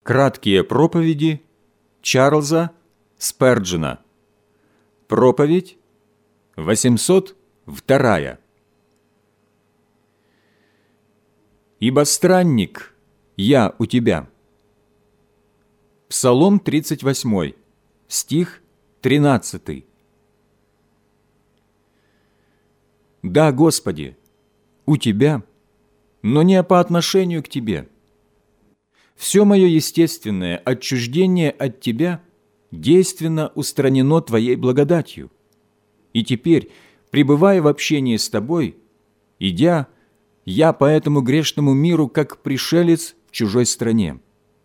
Краткие проповеди Чарльза Сперджена. Проповедь 802. «Ибо странник я у тебя». Псалом 38, стих 13. «Да, Господи, у Тебя, но не по отношению к Тебе. Все мое естественное отчуждение от Тебя действенно устранено Твоей благодатью. И теперь, пребывая в общении с Тобой, идя, я по этому грешному миру, как пришелец в чужой стране.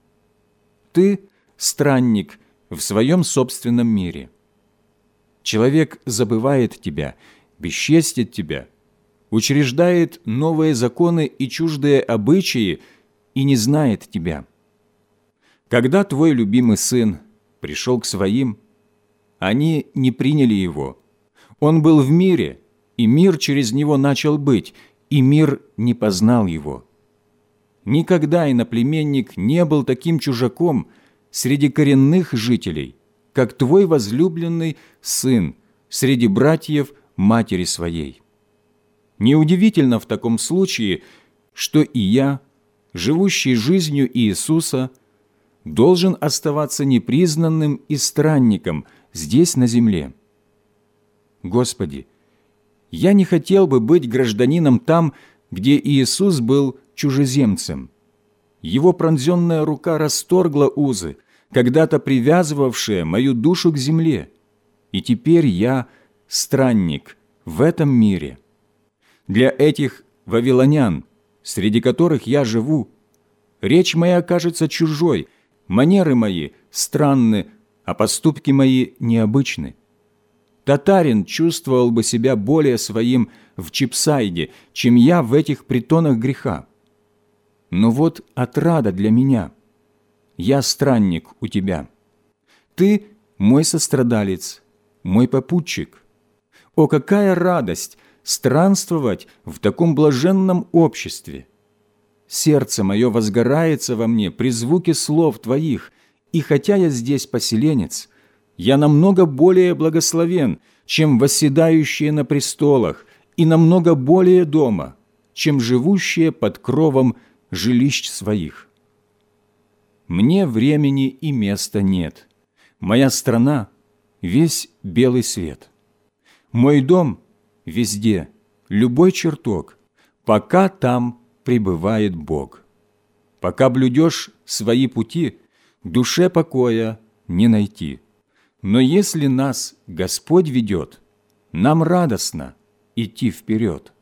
Ты – странник в своем собственном мире. Человек забывает Тебя, бесчестит Тебя, учреждает новые законы и чуждые обычаи и не знает Тебя. Когда Твой любимый Сын пришел к Своим, они не приняли Его. Он был в мире, и мир через Него начал быть, и мир не познал Его. Никогда иноплеменник не был таким чужаком среди коренных жителей, как Твой возлюбленный Сын среди братьев матери Своей. Неудивительно в таком случае, что и я, живущий жизнью Иисуса, должен оставаться непризнанным и странником здесь, на земле. Господи, я не хотел бы быть гражданином там, где Иисус был чужеземцем. Его пронзенная рука расторгла узы, когда-то привязывавшие мою душу к земле, и теперь я странник в этом мире. Для этих вавилонян, среди которых я живу, речь моя кажется чужой, манеры мои странны, а поступки мои необычны. Татарин чувствовал бы себя более своим в Чипсайде, чем я в этих притонах греха. Но вот отрада для меня. Я странник у Тебя. Ты мой сострадалец, мой попутчик. О, какая радость странствовать в таком блаженном обществе! Сердце мое возгорается во мне при звуке слов Твоих, и хотя я здесь поселенец, я намного более благословен, чем восседающие на престолах, и намного более дома, чем живущие под кровом жилищ своих. Мне времени и места нет. Моя страна – весь белый свет. Мой дом – везде, любой чертог, пока там пребывает Бог. Пока блюдешь свои пути, душе покоя не найти. Но если нас Господь ведет, нам радостно идти вперед.